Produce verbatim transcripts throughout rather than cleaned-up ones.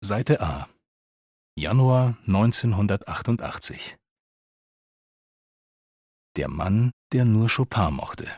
Seite A. Januar neunzehnhundertachtundachtzig. Der Mann, der nur Chopin mochte.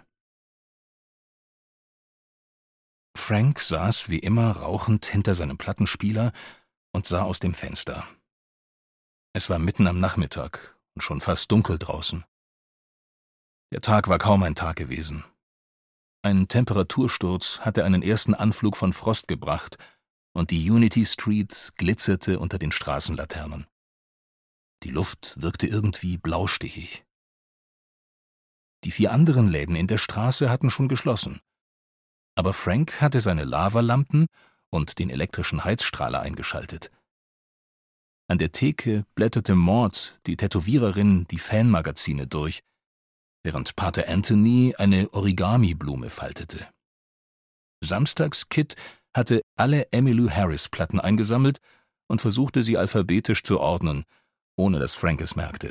Frank saß wie immer rauchend hinter seinem Plattenspieler und sah aus dem Fenster. Es war mitten am Nachmittag und schon fast dunkel draußen. Der Tag war kaum ein Tag gewesen. Ein Temperatursturz hatte einen ersten Anflug von Frost gebracht und die Unity Street glitzerte unter den Straßenlaternen. Die Luft wirkte irgendwie blaustichig. Die vier anderen Läden in der Straße hatten schon geschlossen. Aber Frank hatte seine Lavalampen und den elektrischen Heizstrahler eingeschaltet. An der Theke blätterte Maud, die Tätowiererin, die Fanmagazine durch, während Pater Anthony eine Origami-Blume faltete. Samstags Kit hatte alle Emmylou Harris-Platten eingesammelt und versuchte, sie alphabetisch zu ordnen, ohne dass Frank es merkte.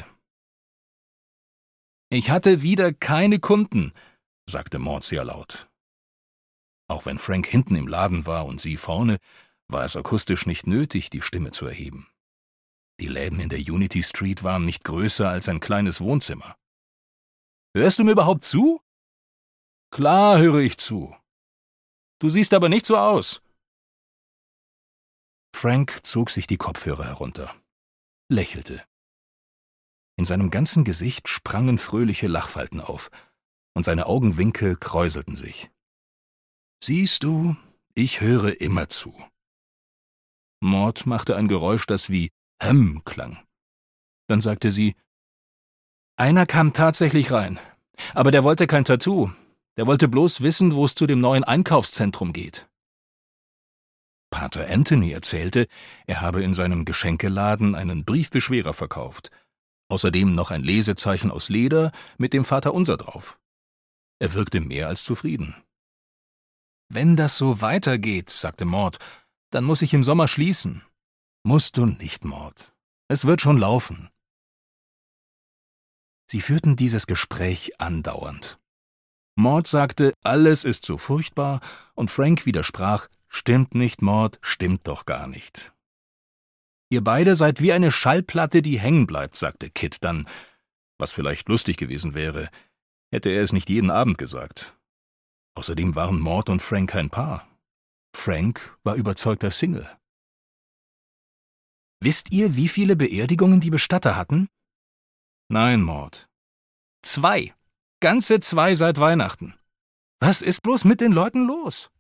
»Ich hatte wieder keine Kunden«, sagte Maud sehr laut. Auch wenn Frank hinten im Laden war und sie vorne, war es akustisch nicht nötig, die Stimme zu erheben. Die Läden in der Unity Street waren nicht größer als ein kleines Wohnzimmer. »Hörst du mir überhaupt zu?« »Klar höre ich zu. Du siehst aber nicht so aus.« Frank zog sich die Kopfhörer herunter, lächelte. In seinem ganzen Gesicht sprangen fröhliche Lachfalten auf, und seine Augenwinkel kräuselten sich. »Siehst du, ich höre immer zu.« Maud machte ein Geräusch, das wie »Hem« klang. Dann sagte sie, »Einer kam tatsächlich rein, aber der wollte kein Tattoo. Der wollte bloß wissen, wo es zu dem neuen Einkaufszentrum geht.« Pater Anthony erzählte, er habe in seinem Geschenkeladen einen Briefbeschwerer verkauft, außerdem noch ein Lesezeichen aus Leder mit dem Vaterunser drauf. Er wirkte mehr als zufrieden. »Wenn das so weitergeht«, sagte Maud, »dann muss ich im Sommer schließen.« »Musst du nicht, Maud. Es wird schon laufen.« Sie führten dieses Gespräch andauernd. Maud sagte, alles ist so furchtbar, und Frank widersprach, »Stimmt nicht, Maud, stimmt doch gar nicht.« »Ihr beide seid wie eine Schallplatte, die hängen bleibt«, sagte Kit dann, was vielleicht lustig gewesen wäre, hätte er es nicht jeden Abend gesagt. Außerdem waren Maud und Frank kein Paar. Frank war überzeugter Single. »Wisst ihr, wie viele Beerdigungen die Bestatter hatten?« »Nein, Maud.« »Zwei. Ganze zwei seit Weihnachten. Was ist bloß mit den Leuten los?«